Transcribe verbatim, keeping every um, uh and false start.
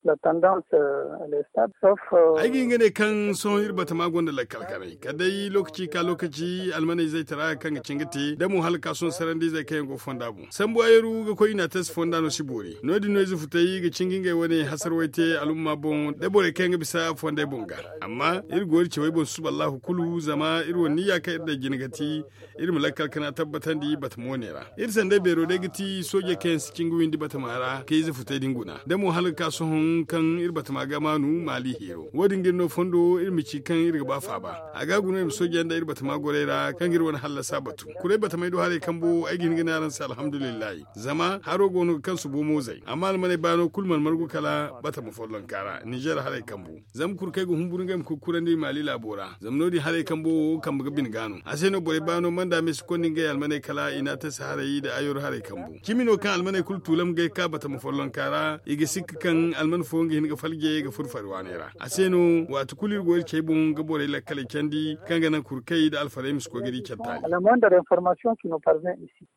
la tendance elle est stable sauf aigi ngane kan son irba ta magon da lakalkanai kadai lokaci ka lokaci almanai zai tara kan cingati da mu halka son sarandi zai kai go fonda bu sambu ayeru ga ko ina tas fonda no sibori nodi no izu futai ga cingin ga wani hasar waite alumma bon da bore kai ga bisa fonda bonga amma irgori ce wai bon suballahu kulu zama irwon niyya kai da ginigati irin lakalkana tabbatan di bata monera irsan da bero da giti soje kai cikin windi bata mara kai izu futai dinguna da mu halka son kan irbata magamanu mali hero wodin ginno fondo irmi ci kan irga ba fa ba aga guno im soje da irbata magorera kan girwon halla sabatu kure bata maido hare kambo aigin gina ran sa alhamdulillah zama haro gono kan su bomo zai amma almane bano kulman margu kala bata mu follon kara niger hare kambo zam kur kai go humburun gam kukurandi mali labora zamnodi hare kambo kan buga bin gano aseno bore bano manda mes kondin ga almane kala ina ta sahara yi da ayor hare kambo kimino kan almane kul tulam ga ka bata mu follon kara igi sikkan alman fonga hin ga falge ga furfarwa nera aseno watu kulir goyir cebun ga bore la kale kandi kanga nan kurkai da alfaremis ko gari kyattali la moindre information qui nous parvient ici